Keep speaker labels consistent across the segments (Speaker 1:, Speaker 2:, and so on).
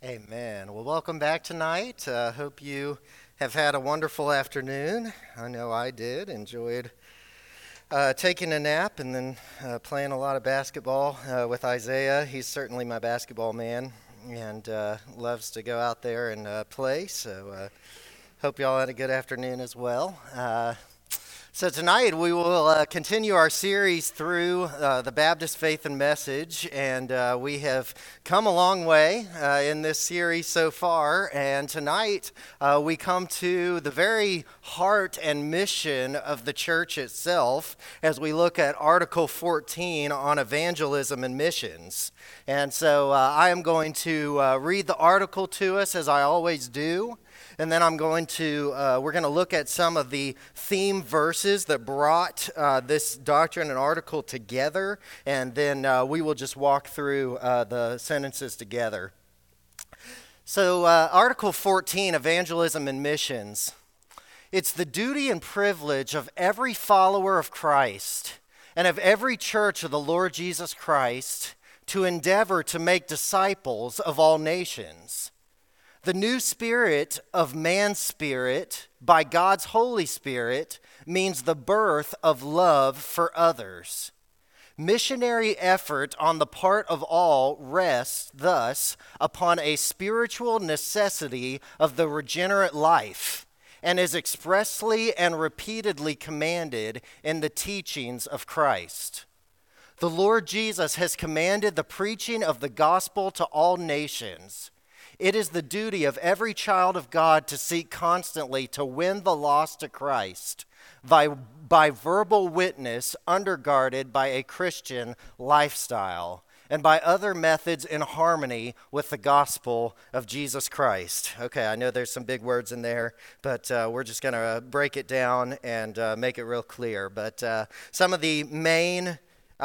Speaker 1: Amen. Well, welcome back tonight. Hope you have had a wonderful afternoon. I know I did. Enjoyed taking a nap and then playing a lot of basketball with Isaiah. He's certainly my basketball man and loves to go out there and play. So hope y'all had a good afternoon as well. So tonight we will continue our series through the Baptist Faith and Message, and we have come a long way in this series so far, and tonight we come to the very heart and mission of the church itself as we look at Article 14 on evangelism and missions. And so I am going to read the article to us as I always do. And then we're going to look at some of the theme verses that brought this doctrine and article together, and then we will just walk through the sentences together. So Article 14, Evangelism and Missions. It's the duty and privilege of every follower of Christ and of every church of the Lord Jesus Christ to endeavor to make disciples of all nations. The new spirit of man's spirit by God's Holy Spirit means the birth of love for others. Missionary effort on the part of all rests thus upon a spiritual necessity of the regenerate life and is expressly and repeatedly commanded in the teachings of Christ. The Lord Jesus has commanded the preaching of the gospel to all nations. It is the duty of every child of God to seek constantly to win the lost to Christ by verbal witness undergirded by a Christian lifestyle and by other methods in harmony with the gospel of Jesus Christ. Okay, I know there's some big words in there, but we're just going to break it down and make it real clear. But some of the main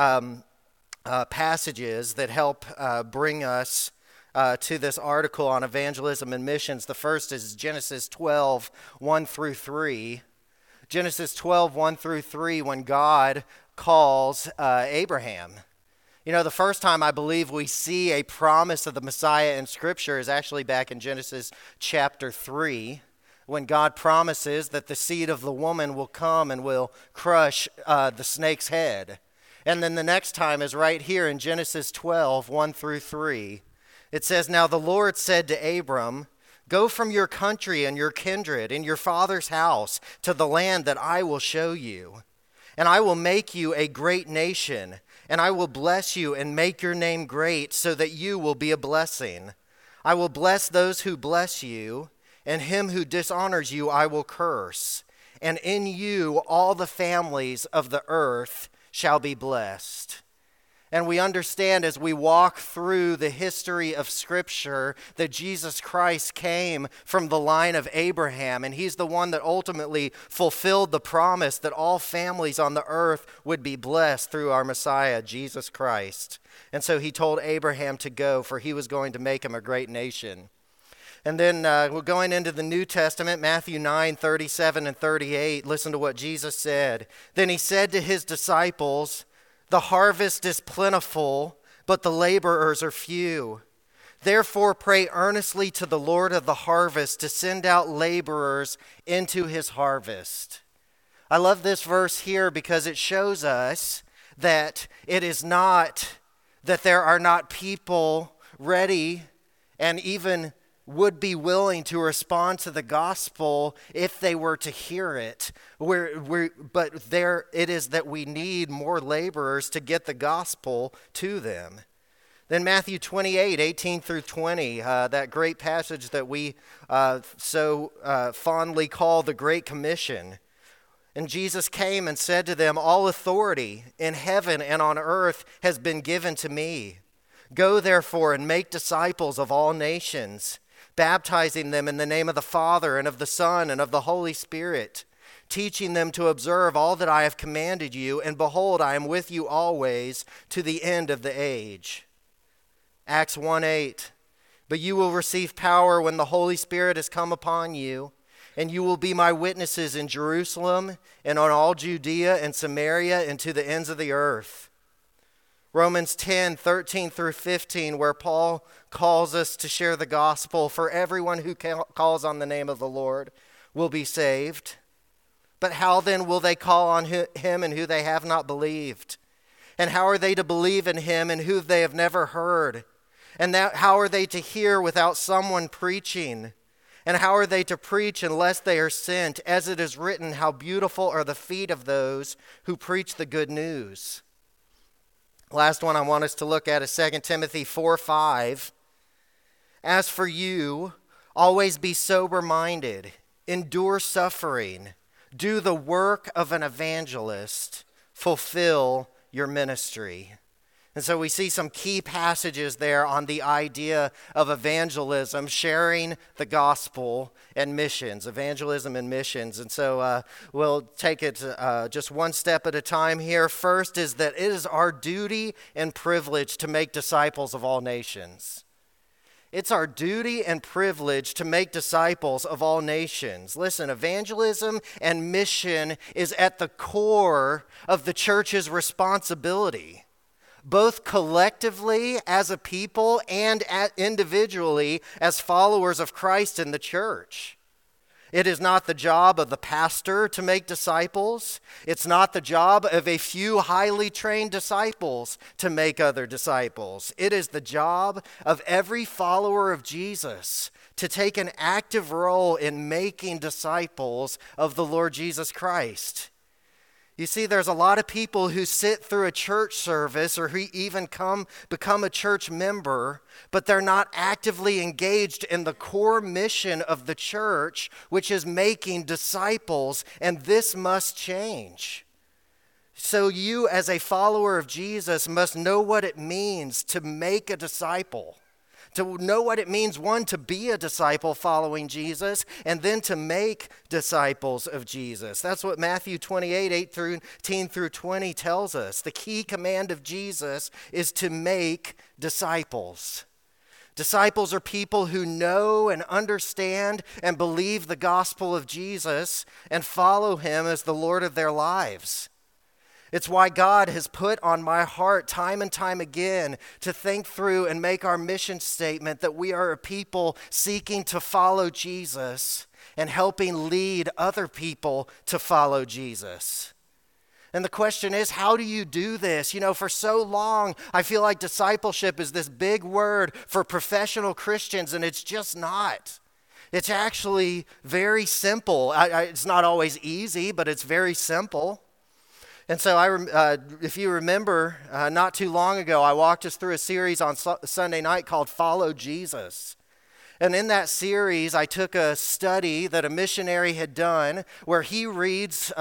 Speaker 1: passages that help bring us to this article on evangelism and missions. The first is Genesis 12, 1 through 3. Genesis 12, 1 through 3, when God calls Abraham. You know, the first time I believe we see a promise of the Messiah in Scripture is actually back in Genesis chapter 3, when God promises that the seed of the woman will come and will crush the snake's head. And then the next time is right here in Genesis 12, 1 through 3. It says, "Now the Lord said to Abram, 'Go from your country and your kindred and your father's house to the land that I will show you. And I will make you a great nation, and I will bless you and make your name great so that you will be a blessing. I will bless those who bless you, and him who dishonors you I will curse. And in you all the families of the earth shall be blessed.'" And we understand as we walk through the history of Scripture that Jesus Christ came from the line of Abraham, and he's the one that ultimately fulfilled the promise that all families on the earth would be blessed through our Messiah, Jesus Christ. And so he told Abraham to go, for he was going to make him a great nation. And then we're going into the New Testament, Matthew 9, 37 and 38. Listen to what Jesus said. "Then he said to his disciples, 'The harvest is plentiful, but the laborers are few. Therefore pray earnestly to the Lord of the harvest to send out laborers into his harvest.'" I love this verse here because it shows us that it is not that there are not people ready and even would be willing to respond to the gospel if they were to hear it. But there it is that we need more laborers to get the gospel to them. Then Matthew 28, 18 through 20, that great passage that we so fondly call the Great Commission. "And Jesus came and said to them, 'All authority in heaven and on earth has been given to me. Go therefore and make disciples of all nations, baptizing them in the name of the Father and of the Son and of the Holy Spirit, teaching them to observe all that I have commanded you, and behold, I am with you always to the end of the age.'" Acts 1:8, "But you will receive power when the Holy Spirit has come upon you, and you will be my witnesses in Jerusalem and on all Judea and Samaria and to the ends of the earth." Romans 10:13 through 15, where Paul calls us to share the gospel. For everyone who calls on the name of the Lord will be saved. But how then will they call on him in who they have not believed? And how are they to believe in him in who they have never heard? And how are they to hear without someone preaching? And how are they to preach unless they are sent? As it is written, how beautiful are the feet of those who preach the good news. Last one I want us to look at is 2 Timothy 4:5. As for you, always be sober-minded, endure suffering, do the work of an evangelist, fulfill your ministry. And so we see some key passages there on the idea of evangelism, sharing the gospel and missions, evangelism and missions. And so we'll take it just one step at a time here. First is that it is our duty and privilege to make disciples of all nations. It's our duty and privilege to make disciples of all nations. Listen, evangelism and mission is at the core of the church's responsibility, both collectively as a people and individually as followers of Christ in the church. It is not the job of the pastor to make disciples. It's not the job of a few highly trained disciples to make other disciples. It is the job of every follower of Jesus to take an active role in making disciples of the Lord Jesus Christ. You see, there's a lot of people who sit through a church service or who even become a church member, but they're not actively engaged in the core mission of the church, which is making disciples, and this must change. So you, as a follower of Jesus, must know what it means to make a disciple. To know what it means, one, to be a disciple following Jesus, and then to make disciples of Jesus. That's what Matthew 28:18 through 20 tells us. The key command of Jesus is to make disciples. Disciples are people who know and understand and believe the gospel of Jesus and follow him as the Lord of their lives. It's why God has put on my heart time and time again to think through and make our mission statement that we are a people seeking to follow Jesus and helping lead other people to follow Jesus. And the question is, how do you do this? You know, for so long, I feel like discipleship is this big word for professional Christians, and it's just not. It's actually very simple. It's not always easy, but it's very simple. And so if you remember, not too long ago, I walked us through a series on Sunday night called Follow Jesus. And in that series, I took a study that a missionary had done where he reads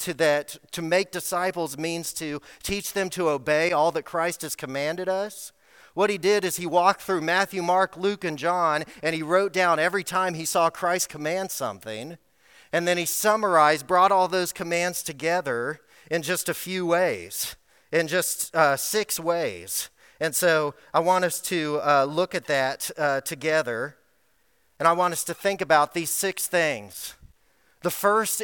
Speaker 1: to make disciples means to teach them to obey all that Christ has commanded us. What he did is he walked through Matthew, Mark, Luke, and John, and he wrote down every time he saw Christ command something. And then he brought all those commands together in just a few ways, in just 6 ways. And so I want us to look at that together, and I want us to think about these 6 things. The first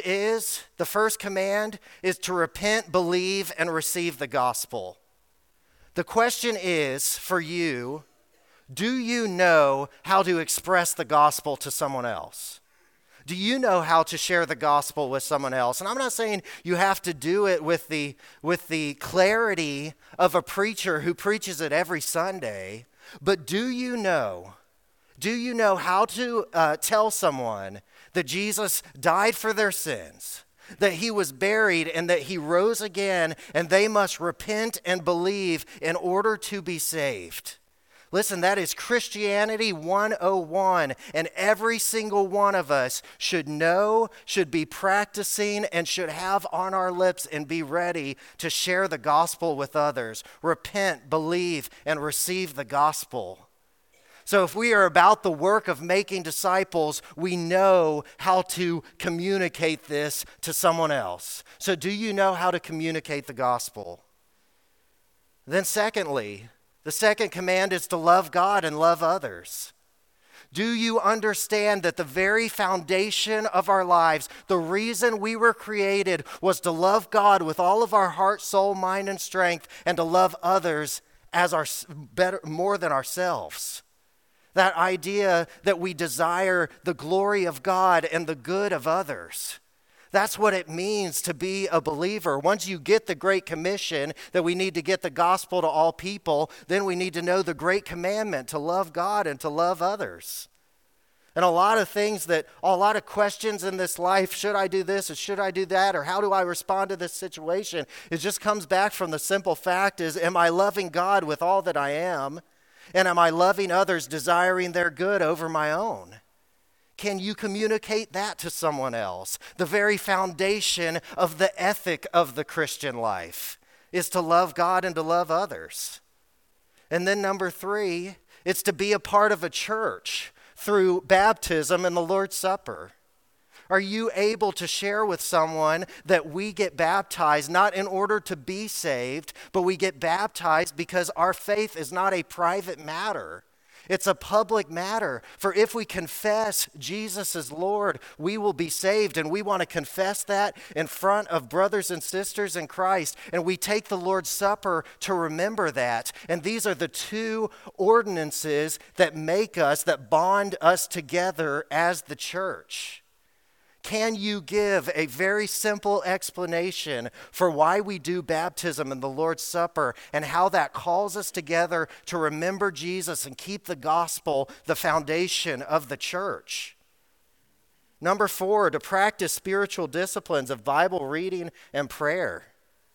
Speaker 1: command is to repent, believe, and receive the gospel. The question is for you, do you know how to express the gospel to someone else? Do you know how to share the gospel with someone else? And I'm not saying you have to do it with the clarity of a preacher who preaches it every Sunday, but do you know how to tell someone that Jesus died for their sins, that he was buried, and that he rose again, and they must repent and believe in order to be saved? Listen, that is Christianity 101, and every single one of us should know, should be practicing, and should have on our lips and be ready to share the gospel with others. Repent, believe, and receive the gospel. So if we are about the work of making disciples, we know how to communicate this to someone else. So do you know how to communicate the gospel? Then secondly, the second command is to love God and love others. Do you understand that the very foundation of our lives, the reason we were created, was to love God with all of our heart, soul, mind, and strength, and to love others as more than ourselves? That idea that we desire the glory of God and the good of others. That's what it means to be a believer. Once you get the Great Commission, that we need to get the gospel to all people, then we need to know the Great Commandment to love God and to love others. And a lot of questions in this life, should I do this or should I do that, or how do I respond to this situation? It just comes back from the simple fact is, am I loving God with all that I am? And am I loving others, desiring their good over my own? Can you communicate that to someone else? The very foundation of the ethic of the Christian life is to love God and to love others. And then number 3, it's to be a part of a church through baptism and the Lord's Supper. Are you able to share with someone that we get baptized not in order to be saved, but we get baptized because our faith is not a private matter? It's a public matter. For if we confess Jesus as Lord, we will be saved. And we want to confess that in front of brothers and sisters in Christ. And we take the Lord's Supper to remember that. And these are the 2 ordinances that bond us together as the church. Can you give a very simple explanation for why we do baptism and the Lord's Supper and how that calls us together to remember Jesus and keep the gospel the foundation of the church? Number 4, to practice spiritual disciplines of Bible reading and prayer.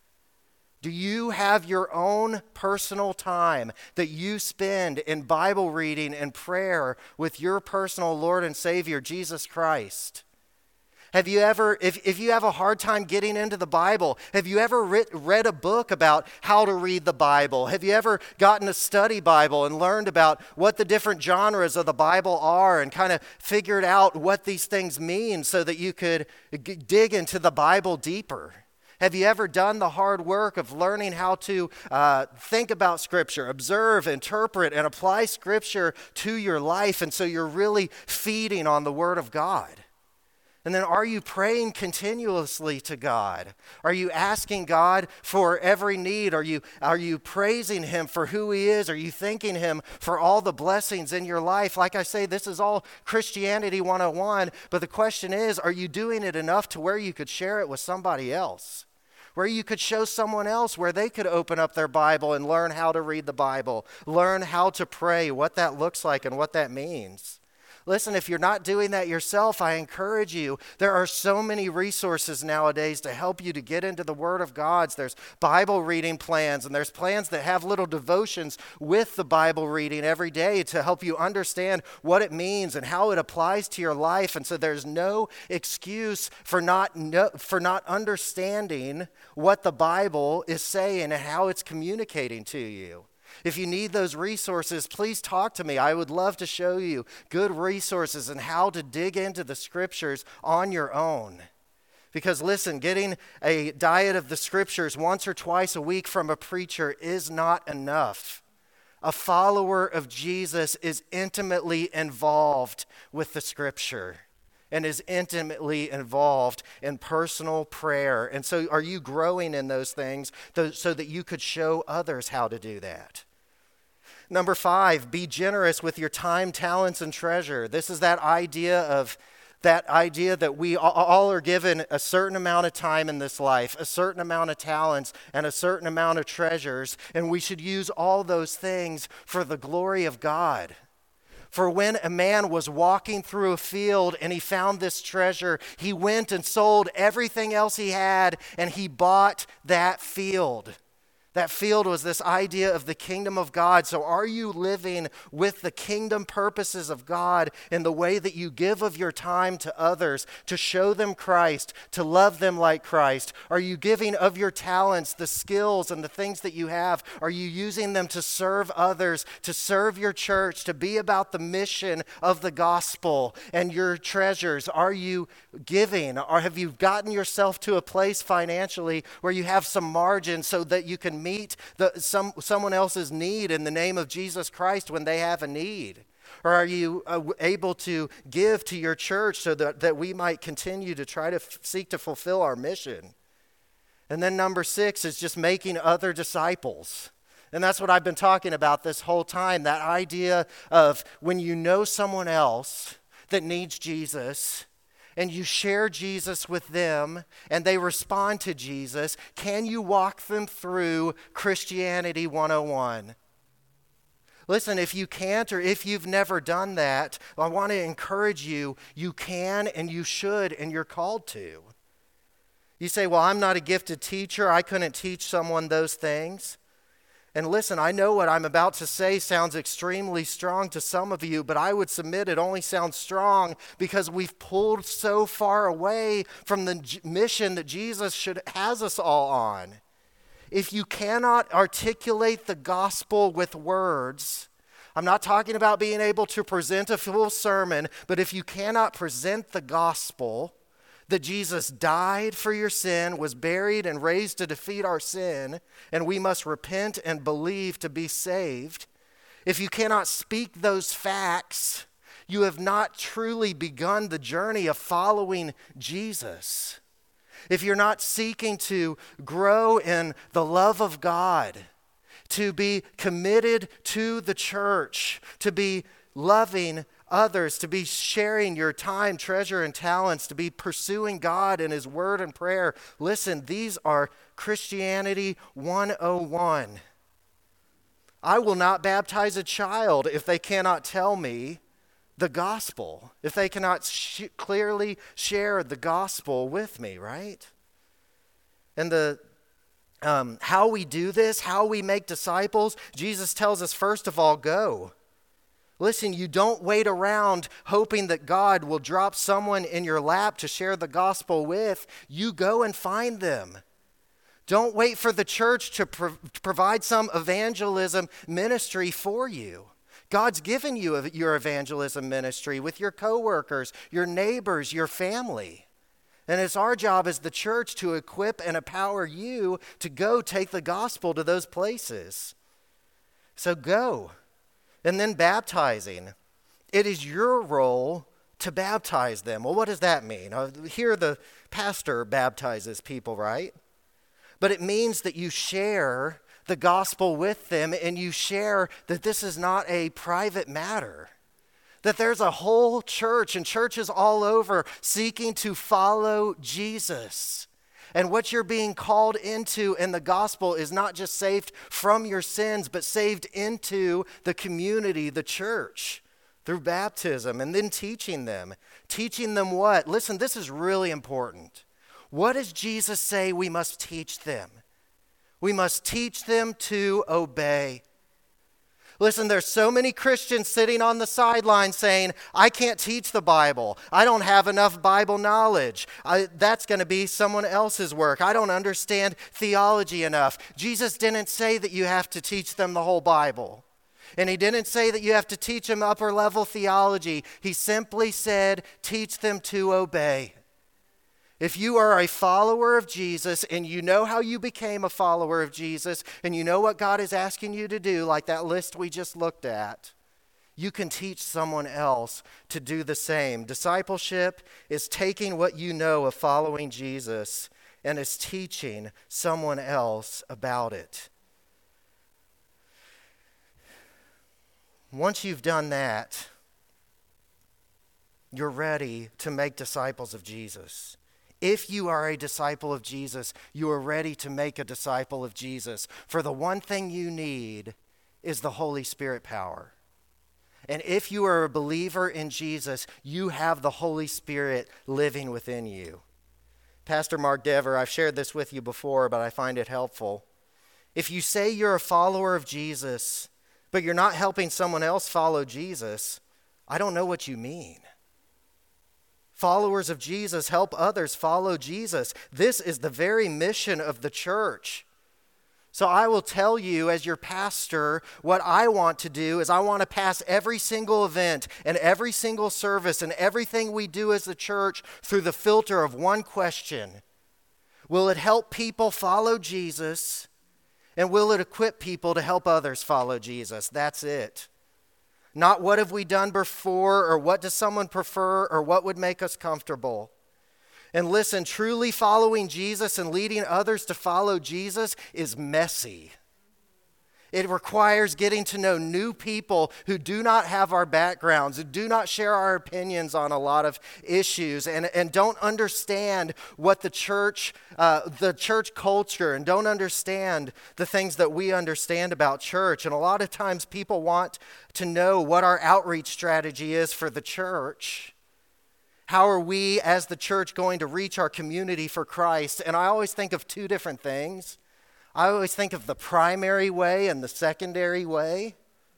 Speaker 1: Do you have your own personal time that you spend in Bible reading and prayer with your personal Lord and Savior, Jesus Christ? Have you ever, if you have a hard time getting into the Bible, have you ever read a book about how to read the Bible? Have you ever gotten a study Bible and learned about what the different genres of the Bible are and kind of figured out what these things mean so that you could dig into the Bible deeper? Have you ever done the hard work of learning how to think about Scripture, observe, interpret, and apply Scripture to your life, and so you're really feeding on the Word of God? And then are you praying continuously to God? Are you asking God for every need? Are you praising Him for who He is? Are you thanking Him for all the blessings in your life? Like I say, this is all Christianity 101, but the question is, are you doing it enough to where you could share it with somebody else? Where you could show someone else where they could open up their Bible and learn how to read the Bible, learn how to pray, what that looks like and what that means. Listen, if you're not doing that yourself, I encourage you. There are so many resources nowadays to help you to get into the Word of God. There's Bible reading plans, and there's plans that have little devotions with the Bible reading every day to help you understand what it means and how it applies to your life. And so there's no excuse for not understanding what the Bible is saying and how it's communicating to you. If you need those resources, please talk to me. I would love to show you good resources and how to dig into the Scriptures on your own. Because listen, getting a diet of the Scriptures once or twice a week from a preacher is not enough. A follower of Jesus is intimately involved with the Scripture and is intimately involved in personal prayer. And so are you growing in those things so that you could show others how to do that? Number 5, be generous with your time, talents, and treasure. This is that idea that we all are given a certain amount of time in this life, a certain amount of talents, and a certain amount of treasures, and we should use all those things for the glory of God. For when a man was walking through a field and he found this treasure, he went and sold everything else he had and he bought that field. That field was this idea of the kingdom of God. So are you living with the kingdom purposes of God in the way that you give of your time to others, to show them Christ, to love them like Christ? Are you giving of your talents, the skills and the things that you have? Are you using them to serve others, to serve your church, to be about the mission of the gospel and your treasures? Are you giving, or have you gotten yourself to a place financially where you have some margin so that you can meet someone else's need in the name of Jesus Christ when they have a need? Or are you able to give to your church so that we might continue to try to seek to fulfill our mission? And then number 6 is just making other disciples. And that's what I've been talking about this whole time, that idea of when you know someone else that needs Jesus and you share Jesus with them and they respond to Jesus, can you walk them through Christianity 101? Listen, if you can't or if you've never done that, I want to encourage you, you can and you should and you're called to. You say, well, I'm not a gifted teacher. I couldn't teach someone those things. And listen, I know what I'm about to say sounds extremely strong to some of you, but I would submit it only sounds strong because we've pulled so far away from the mission that Jesus has us all on. If you cannot articulate the gospel with words, I'm not talking about being able to present a full sermon, but if you cannot present the gospel, that Jesus died for your sin, was buried and raised to defeat our sin, and we must repent and believe to be saved. If you cannot speak those facts, you have not truly begun the journey of following Jesus. If you're not seeking to grow in the love of God, to be committed to the church, to be loving others, to be sharing your time, treasure, and talents, to be pursuing God and His Word and prayer. Listen, these are Christianity 101. I will not baptize a child if they cannot tell me the gospel, if they cannot clearly share the gospel with me, right? And how we do this, how we make disciples, Jesus tells us, first of all, go. Listen, you don't wait around hoping that God will drop someone in your lap to share the gospel with. You go and find them. Don't wait for the church to provide some evangelism ministry for you. God's given you your evangelism ministry with your coworkers, your neighbors, your family. And it's our job as the church to equip and empower you to go take the gospel to those places. So go. And then baptizing. It is your role to baptize them. Well, what does that mean? Here the pastor baptizes people, right? But it means that you share the gospel with them and you share that this is not a private matter. That there's a whole church and churches all over seeking to follow Jesus. And what you're being called into in the gospel is not just saved from your sins, but saved into the community, the church, through baptism, and then teaching them. Teaching them what? Listen, this is really important. What does Jesus say we must teach them? We must teach them to obey. Listen, there's so many Christians sitting on the sidelines saying, I can't teach the Bible. I don't have enough Bible knowledge. That's going to be someone else's work. I don't understand theology enough. Jesus didn't say that you have to teach them the whole Bible. And He didn't say that you have to teach them upper level theology. He simply said, teach them to obey. If you are a follower of Jesus and you know how you became a follower of Jesus and you know what God is asking you to do, like that list we just looked at, you can teach someone else to do the same. Discipleship is taking what you know of following Jesus and is teaching someone else about it. Once you've done that, you're ready to make disciples of Jesus. If you are a disciple of Jesus, you are ready to make a disciple of Jesus. For the one thing you need is the Holy Spirit power. And if you are a believer in Jesus, you have the Holy Spirit living within you. Pastor Mark Dever, I've shared this with you before, but I find it helpful. If you say you're a follower of Jesus, but you're not helping someone else follow Jesus, I don't know what you mean. Followers of Jesus help others follow Jesus. This is the very mission of the church. So I will tell you as your pastor, what I want to do is I want to pass every single event and every single service and everything we do as the church through the filter of one question. Will it help people follow Jesus? And will it equip people to help others follow Jesus? That's it. Not what have we done before, or what does someone prefer, or what would make us comfortable. And listen, truly following Jesus and leading others to follow Jesus is messy. It requires getting to know new people who do not have our backgrounds, who do not share our opinions on a lot of issues, and don't understand what the church culture, and don't understand the things that we understand about church. And a lot of times people want to know what our outreach strategy is for the church. How are we as the church going to reach our community for Christ? And I always think of two different things. I always think of the primary way and the secondary way.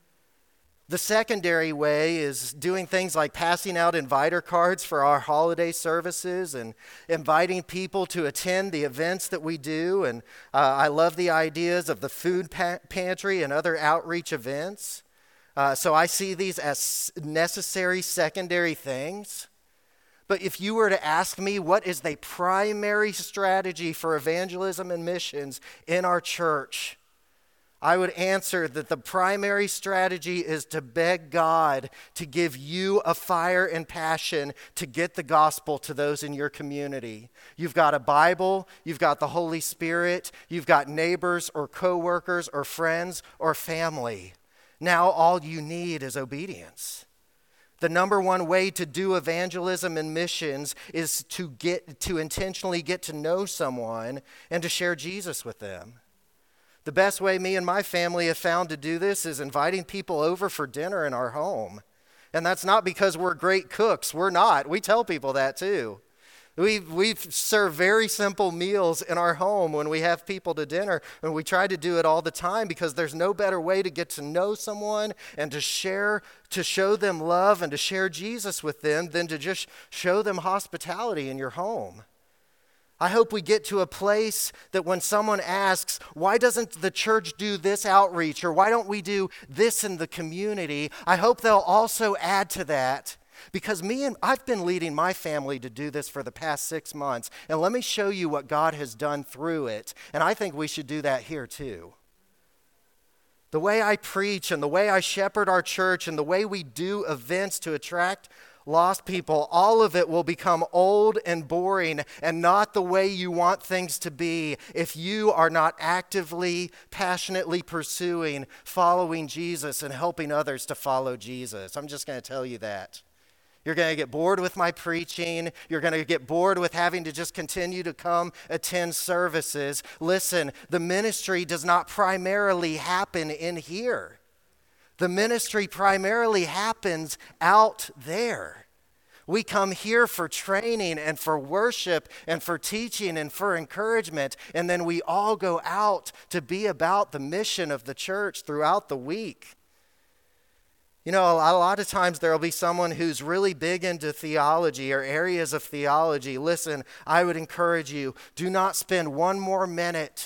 Speaker 1: The secondary way is doing things like passing out inviter cards for our holiday services and inviting people to attend the events that we do. And I love the ideas of the food pantry and other outreach events. So I see these as necessary secondary things. But if you were to ask me what is the primary strategy for evangelism and missions in our church, I would answer that the primary strategy is to beg God to give you a fire and passion to get the gospel to those in your community. You've got a Bible, you've got the Holy Spirit, you've got neighbors or coworkers or friends or family. Now all you need is obedience. The number one way to do evangelism and missions is to intentionally get to know someone and to share Jesus with them. The best way me and my family have found to do this is inviting people over for dinner in our home. And that's not because we're great cooks. We're not. We tell people that too. We serve very simple meals in our home when we have people to dinner, and we try to do it all the time because there's no better way to get to know someone and to show them love and to share Jesus with them than to just show them hospitality in your home. I hope we get to a place that when someone asks, why doesn't the church do this outreach, or why don't we do this in the community, I hope they'll also add to that. Because I've been leading my family to do this for the past 6 months, and let me show you what God has done through it, and I think we should do that here too. The way I preach and the way I shepherd our church and the way we do events to attract lost people, all of it will become old and boring and not the way you want things to be if you are not actively, passionately pursuing following Jesus and helping others to follow Jesus. I'm just going to tell you that. You're going to get bored with my preaching. You're going to get bored with having to just continue to come attend services. Listen, the ministry does not primarily happen in here. The ministry primarily happens out there. We come here for training and for worship and for teaching and for encouragement, and then we all go out to be about the mission of the church throughout the week. You know, a lot of times there will be someone who's really big into theology or areas of theology. Listen, I would encourage you, do not spend one more minute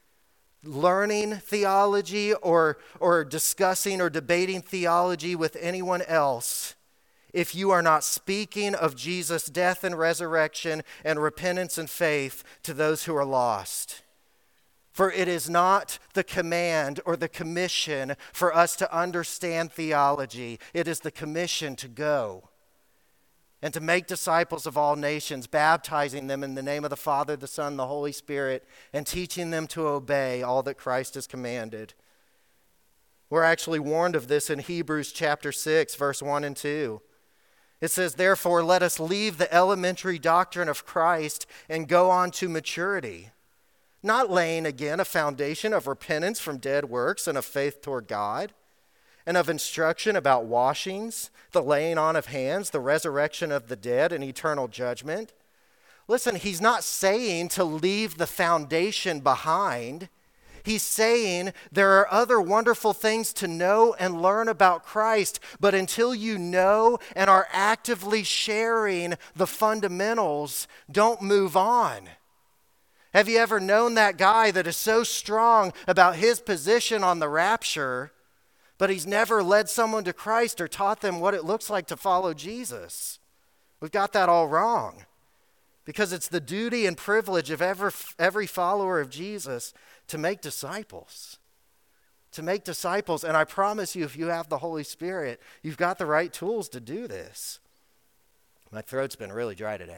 Speaker 1: learning theology or discussing or debating theology with anyone else if you are not speaking of Jesus' death and resurrection and repentance and faith to those who are lost. For it is not the command or the commission for us to understand theology. It is the commission to go and to make disciples of all nations, baptizing them in the name of the Father, the Son, and the Holy Spirit, and teaching them to obey all that Christ has commanded. We're actually warned of this in Hebrews chapter 6, verse 1 and 2. It says, therefore, let us leave the elementary doctrine of Christ and go on to maturity, not laying again a foundation of repentance from dead works and of faith toward God, and of instruction about washings, the laying on of hands, the resurrection of the dead, and eternal judgment. Listen, he's not saying to leave the foundation behind. He's saying there are other wonderful things to know and learn about Christ, but until you know and are actively sharing the fundamentals, don't move on. Have you ever known that guy that is so strong about his position on the rapture, but he's never led someone to Christ or taught them what it looks like to follow Jesus? We've got that all wrong, because it's the duty and privilege of every follower of Jesus to make disciples, to make disciples. And I promise you, if you have the Holy Spirit, you've got the right tools to do this. My throat's been really dry today.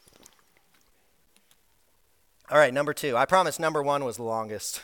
Speaker 1: All right, number 2. I promise number 1 was the longest.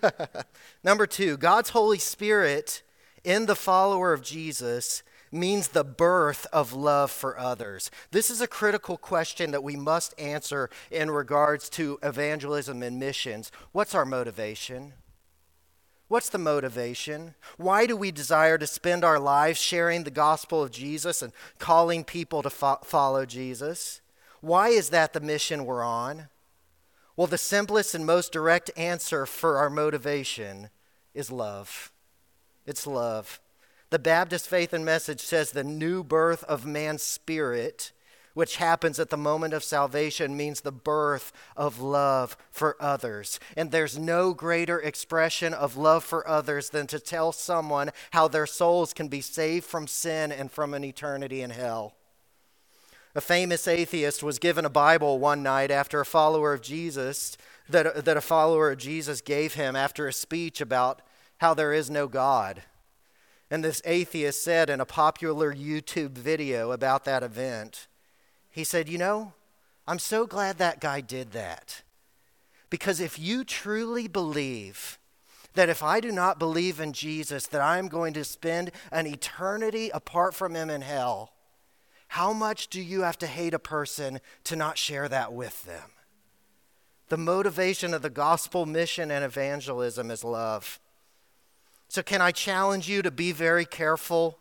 Speaker 1: Number 2, God's Holy Spirit in the follower of Jesus means the birth of love for others. This is a critical question that we must answer in regards to evangelism and missions. What's our motivation? What's the motivation? Why do we desire to spend our lives sharing the gospel of Jesus and calling people to follow Jesus? Why is that the mission we're on? Well, the simplest and most direct answer for our motivation is love. It's love. The Baptist Faith and Message says the new birth of man's spirit, which happens at the moment of salvation, means the birth of love for others. And there's no greater expression of love for others than to tell someone how their souls can be saved from sin and from an eternity in hell. A famous atheist was given a Bible one night after a follower of Jesus, that a follower of Jesus gave him after a speech about how there is no God. And this atheist said in a popular YouTube video about that event, he said, I'm so glad that guy did that. Because if you truly believe that if I do not believe in Jesus, that I'm going to spend an eternity apart from him in hell, how much do you have to hate a person to not share that with them? The motivation of the gospel mission and evangelism is love. So can I challenge you to be very careful?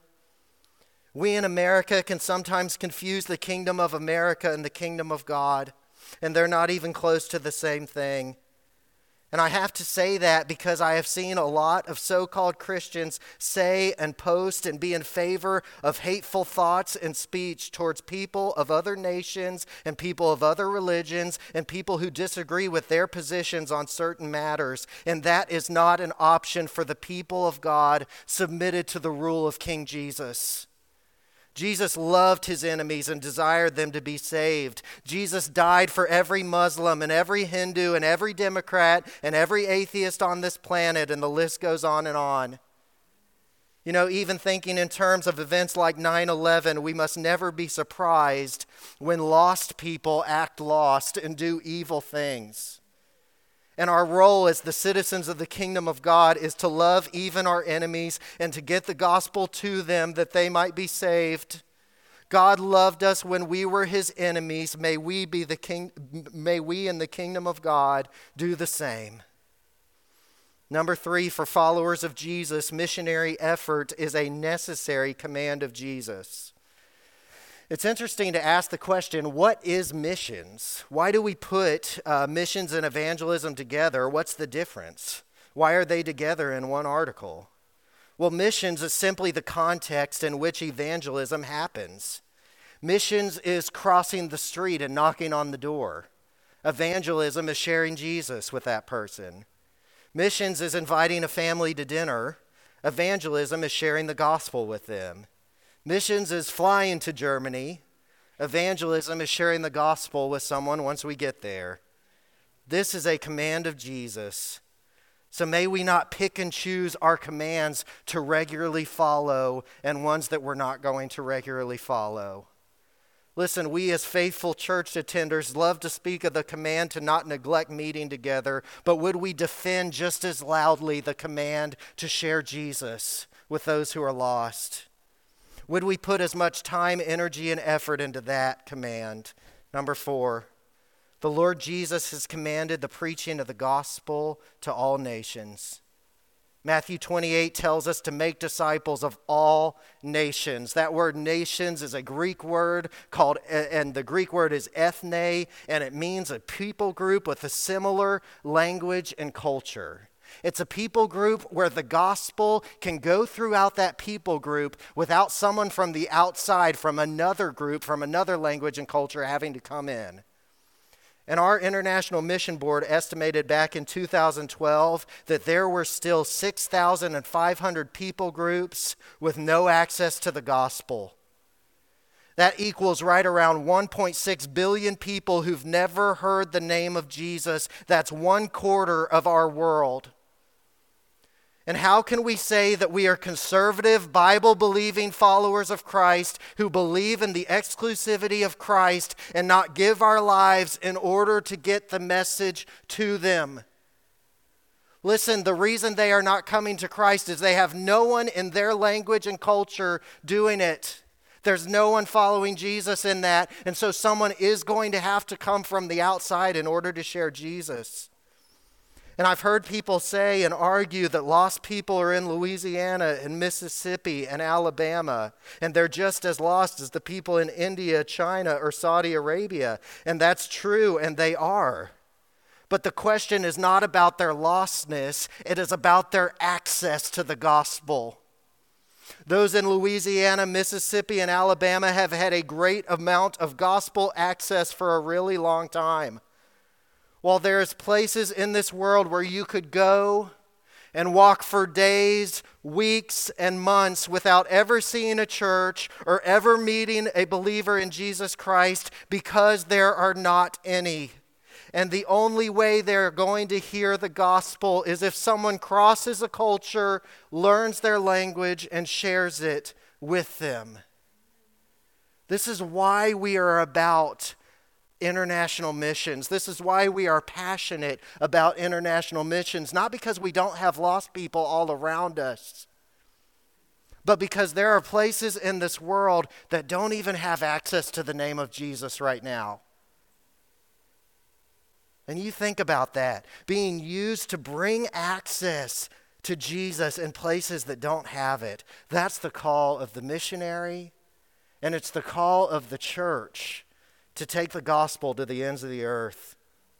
Speaker 1: We in America can sometimes confuse the kingdom of America and the kingdom of God, and they're not even close to the same thing. And I have to say that because I have seen a lot of so-called Christians say and post and be in favor of hateful thoughts and speech towards people of other nations and people of other religions and people who disagree with their positions on certain matters. And that is not an option for the people of God submitted to the rule of King Jesus. Jesus loved his enemies and desired them to be saved. Jesus died for every Muslim and every Hindu and every Democrat and every atheist on this planet, and the list goes on and on. Even thinking in terms of events like 9/11, we must never be surprised when lost people act lost and do evil things. And our role as the citizens of the kingdom of God is to love even our enemies and to get the gospel to them that they might be saved. God loved us when we were his enemies. May we in the kingdom of God do the same. Number 3, for followers of Jesus, missionary effort is a necessary command of Jesus. It's interesting to ask the question, what is missions? Why do we put missions and evangelism together? What's the difference? Why are they together in one article? Well, missions is simply the context in which evangelism happens. Missions is crossing the street and knocking on the door. Evangelism is sharing Jesus with that person. Missions is inviting a family to dinner. Evangelism is sharing the gospel with them. Missions is flying to Germany. Evangelism is sharing the gospel with someone once we get there. This is a command of Jesus. So may we not pick and choose our commands to regularly follow and ones that we're not going to regularly follow. Listen, we as faithful church attenders love to speak of the command to not neglect meeting together, but would we defend just as loudly the command to share Jesus with those who are lost? Would we put as much time, energy, and effort into that command? Number 4, the Lord Jesus has commanded the preaching of the gospel to all nations. Matthew 28 tells us to make disciples of all nations. That word nations is a Greek word and the Greek word is ethne, and it means a people group with a similar language and culture. It's a people group where the gospel can go throughout that people group without someone from the outside, from another group, from another language and culture having to come in. And our International Mission Board estimated back in 2012 that there were still 6,500 people groups with no access to the gospel. That equals right around 1.6 billion people who've never heard the name of Jesus. That's 1/4 of our world. And how can we say that we are conservative, Bible-believing followers of Christ who believe in the exclusivity of Christ and not give our lives in order to get the message to them? Listen, the reason they are not coming to Christ is they have no one in their language and culture doing it. There's no one following Jesus in that, and so someone is going to have to come from the outside in order to share Jesus. And I've heard people say and argue that lost people are in Louisiana and Mississippi and Alabama, and they're just as lost as the people in India, China, or Saudi Arabia. And that's true, and they are. But the question is not about their lostness, it is about their access to the gospel. Those in Louisiana, Mississippi, and Alabama have had a great amount of gospel access for a really long time. While there's places in this world where you could go and walk for days, weeks, and months without ever seeing a church or ever meeting a believer in Jesus Christ because there are not any. And the only way they're going to hear the gospel is if someone crosses a culture, learns their language, and shares it with them. This is why we are about international missions. This is why we are passionate about international missions, not because we don't have lost people all around us, but because there are places in this world that don't even have access to the name of Jesus right now. And you think about that, being used to bring access to Jesus in places that don't have it. That's the call of the missionary, and it's the call of the church to take the gospel to the ends of the earth.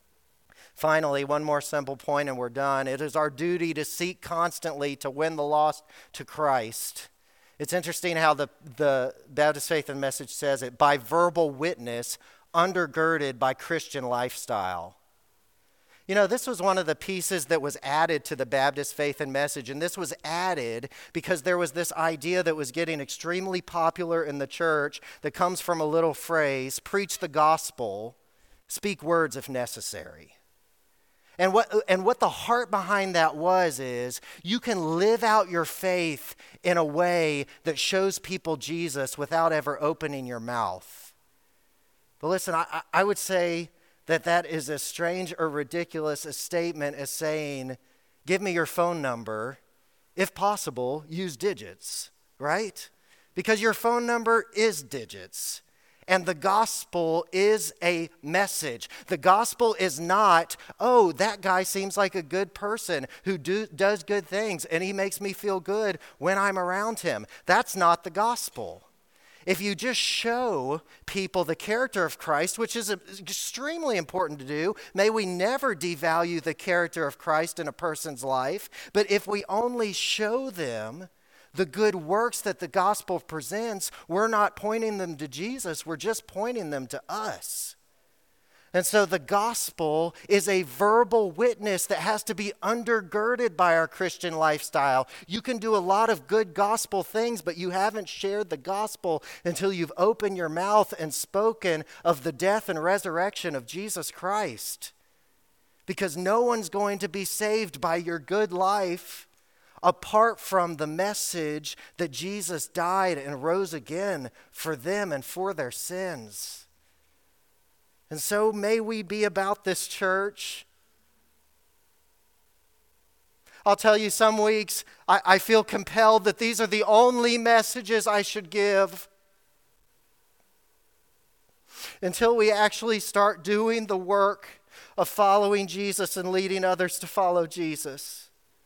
Speaker 1: Finally, one more simple point and we're done. It is our duty to seek constantly to win the lost to Christ. It's interesting how the Baptist Faith and Message says it, by verbal witness undergirded by Christian lifestyle. You know, this was one of the pieces that was added to the Baptist Faith and Message, and this was added because there was this idea that was getting extremely popular in the church that comes from a little phrase, preach the gospel, speak words if necessary. And what the heart behind that is you can live out your faith in a way that shows people Jesus without ever opening your mouth. But listen, I would say that is as strange or ridiculous a statement as saying, give me your phone number. If possible, use digits, right? Because your phone number is digits. And the gospel is a message. The gospel is not, oh, that guy seems like a good person who does good things and he makes me feel good when I'm around him. That's not the gospel. If you just show people the character of Christ, which is extremely important to do, may we never devalue the character of Christ in a person's life, but if we only show them the good works that the gospel presents, we're not pointing them to Jesus, we're just pointing them to us. And so the gospel is a verbal witness that has to be undergirded by our Christian lifestyle. You can do a lot of good gospel things, but you haven't shared the gospel until you've opened your mouth and spoken of the death and resurrection of Jesus Christ. Because no one's going to be saved by your good life apart from the message that Jesus died and rose again for them and for their sins. And so may we be about this, church. I'll tell you, some weeks I feel compelled that these are the only messages I should give until we actually start doing the work of following Jesus and leading others to follow Jesus.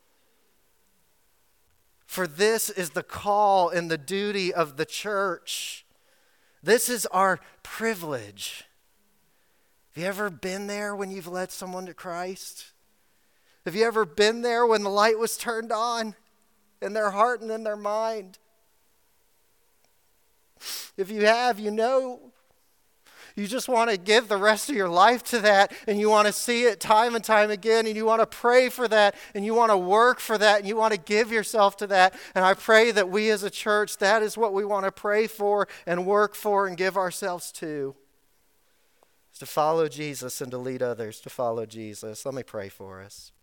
Speaker 1: For this is the call and the duty of the church. This is our privilege. Have you ever been there when you've led someone to Christ? Have you ever been there when the light was turned on in their heart and in their mind? If you have, you know. You just want to give the rest of your life to that, and you want to see it time and time again, and you want to pray for that, and you want to work for that, and you want to give yourself to that. And I pray that we as a church, that is what we want to pray for and work for and give ourselves to follow Jesus and to lead others to follow Jesus. Let me pray for us.